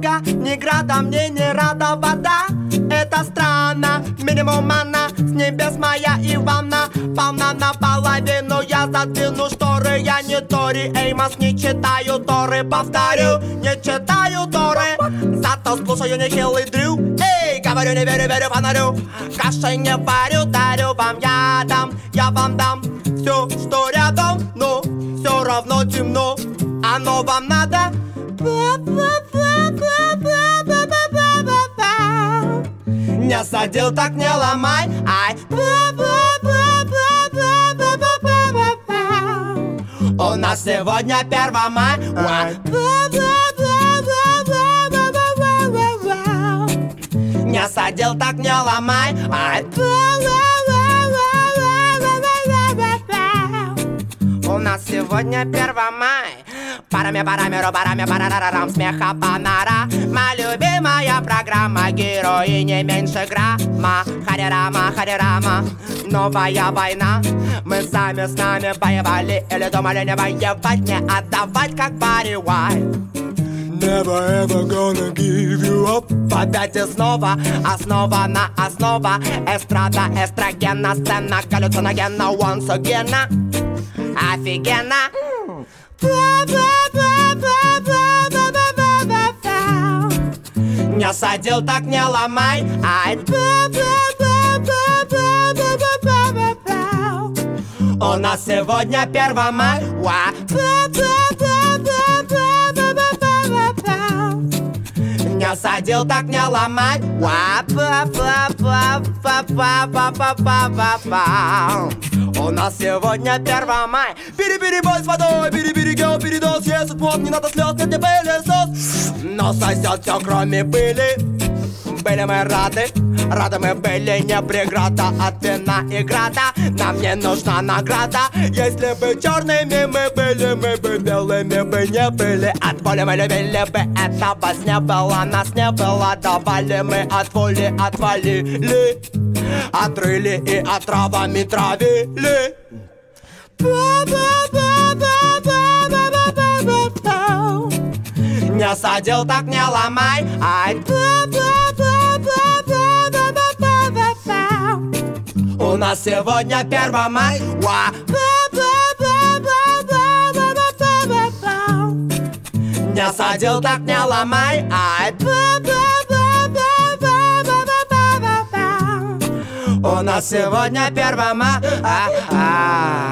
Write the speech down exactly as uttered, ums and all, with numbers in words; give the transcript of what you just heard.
снега, ни града, мне не рада вода. Это странно, минимум манна, с небес моя Ивана полна наполовину, я задвину шторы. Я не Тори Эймос, не читаю Торы. Повторю, не читаю Торы, зато слушаю нехилый дрю. Эй, говорю, не верю, верю фонарю. Кашей не варю, дарю вам, я дам, я вам дам все, что рядом, но все равно темно. Оно вам надо? Не садил, так не ломай. Ай. У нас сегодня первое мая. Не садил, так не ломай. Ай. У нас сегодня первое мая. Парами, парами, робарами, парарарам, смеха панара. Моя любимая программа, герои не меньше грамма. Харирама, харирама, новая война. Мы сами с нами воевали, или думали не воевать, не отдавать, как Барри Уайт. Never ever gonna give you up. Опять и снова, основа на основа. Эстрада, эстрогена, сцена, галлюциногена. Once again, офигенно. Не садил, так не ломай. Ай. У нас сегодня первое мая. Не садил, так не ломай. У нас сегодня первое мая. Бери-бери, бой с водой, бери-бери, гео, передоз. Если плод, не надо слез, нет, не пылесос. Но сосет все, кроме пыли. Были мы рады, рады мы были, не преграда от вина и града. Нам не нужна награда. Если бы черными мы были, мы бы белыми бы не были. От воли мы любили бы, этого не было, нас не было. Давали мы от воли, отвалили, отрыли и отравами травили. Не садил, так не ломай. Ай. У нас сегодня первое мая. Не садил, так не ломай. Ай. У нас сегодня первое мая.